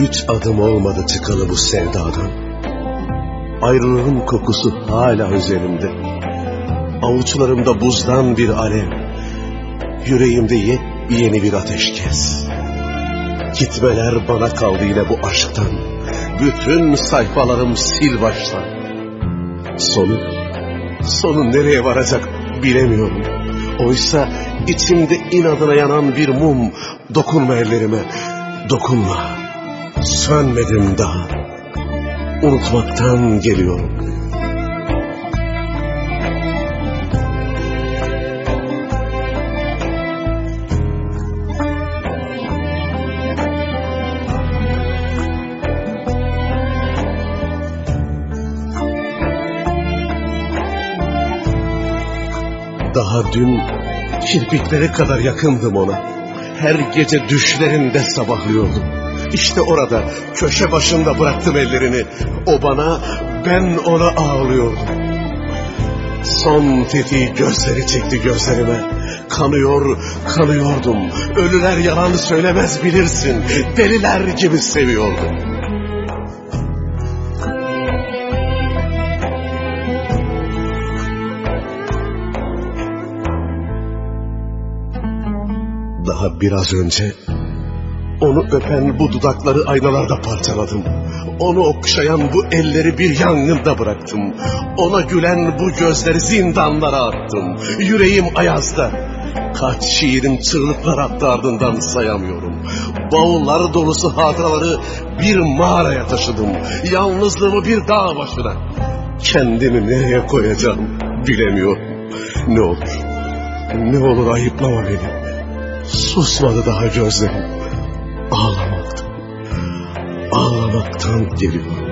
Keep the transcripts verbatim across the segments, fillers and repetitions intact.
Üç adım olmadı çıkalı bu sevdadan. Ayrılığın kokusu hala üzerimde. Avuçlarımda buzdan bir alev, yüreğimde yepyeni bir ateşkes. Gitmeler bana kaldı yine bu aşktan. Bütün sayfalarım sil baştan. Sonu, sonu nereye varacak bilemiyorum. Oysa içimde inadına yanan bir mum. Dokunma ellerime, dokunma. Sönmedim daha. Unutmaktan geliyorum. Daha dün kirpiklere kadar yakındım ona. Her gece düşlerinde sabahlıyordum. İşte orada köşe başında bıraktım ellerini. O bana, ben ona ağlıyordum. Son tetiği gözleri çekti gözlerime. Kanıyor, kanıyordum. Ölüler yalan söylemez bilirsin. Deliler gibi seviyordum. Daha biraz önce onu öpen bu dudakları aynalarda parçaladım. Onu okşayan bu elleri bir yangında bıraktım. Ona gülen bu gözleri zindanlara attım. Yüreğim ayazda. Kaç şiirin çığlıklar attı ardından sayamıyorum. Bavullar dolusu hatıraları bir mağaraya taşıdım. Yalnızlığımı bir dağ başına. Kendimi nereye koyacağım bilemiyorum. Ne olur, ne olur ayıplama beni. Susmadı daha gözlerim. Ağlamaktan, ağlamaktan geliyorum.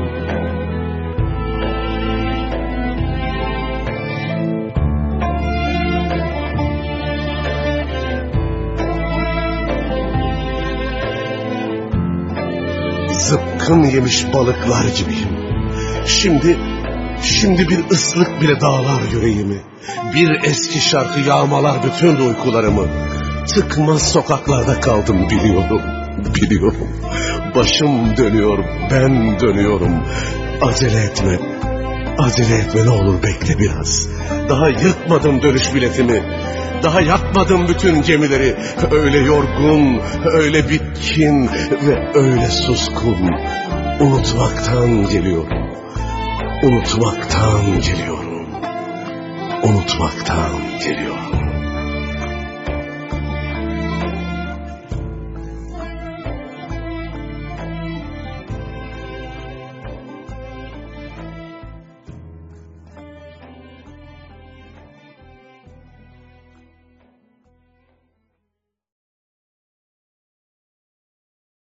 Zıpkın yemiş balıklar gibiyim. Şimdi, şimdi bir ıslık bile dağlar yüreğimi. Bir eski şarkı yağmalar bütün uykularımı. Tıkmaz sokaklarda kaldım biliyorum, biliyorum. Başım dönüyor, ben dönüyorum. Acele etme, acele etme ne olur bekle biraz. Daha yırtmadım dönüş biletimi. Daha yakmadım bütün gemileri. Öyle yorgun, öyle bitkin ve öyle suskun. Unutmaktan geliyorum, unutmaktan geliyorum, unutmaktan geliyorum.